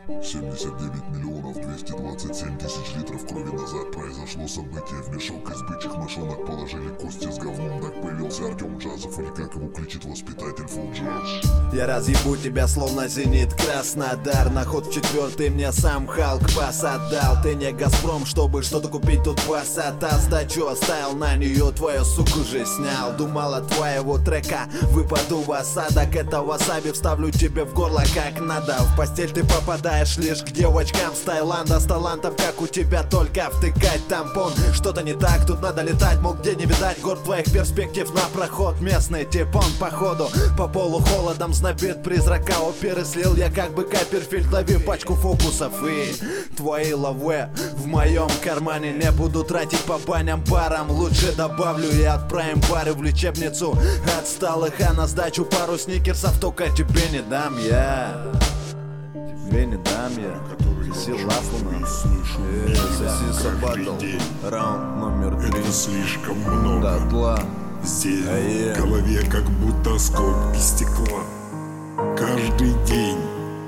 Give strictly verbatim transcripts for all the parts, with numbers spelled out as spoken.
семьдесят девять миллионов двести двадцать семь тысяч литров крови назад произошло событие. В мешок из бычьих мошонок положили кости с говном. Так появился Артем Джазов, или как его кличет воспитатель Фул Джаз. Я разъебу тебя словно зенит Краснодар. На ход в четвертый мне сам Халк пас отдал. Ты не Газпром, чтобы что-то купить, тут высота. Сдачу оставил, на нее твою суку же снял. Думал от твоего трека выпаду в осадок. Это васаби вставлю тебе в горло как надо. В постель ты попадаешь лишь к девочкам с Таиланда. С талантов как у тебя, только втыкать тампон. Что-то не так, тут надо летать. Мол, где не видать гор твоих перспектив на проход. Местный тип, он походу по полу холодом знобит призрака оперы. Слил я как бы Каперфильд, ловив пачку фокусов. И твои лаве в моем кармане. Не буду тратить по баням, барам. Лучше добавлю и отправим пары в лечебницу отсталых. А на сдачу пару сникерсов только тебе не дам я. Тебе не дам я. Соси лапу на э, соси собаку. Раунд номер три. Это слишком много. Дотла. Здесь а в голове как будто осколки стекла. Каждый день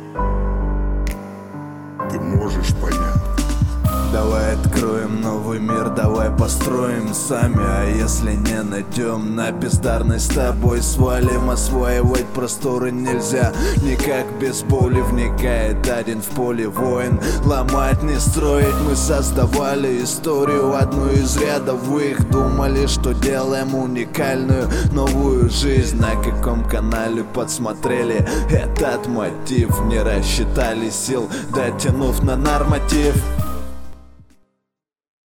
ты можешь понять. Давай откроем новый мир, давай построим сами. А если не найдем, на бездарность с тобой свалим. Осваивать просторы нельзя никак без боли. Вникает один в поле воин. Ломать не строить, мы создавали историю, одну из рядовых. Думали, что делаем уникальную новую жизнь. На каком канале подсмотрели этот мотив. Не рассчитали сил, дотянув на норматив.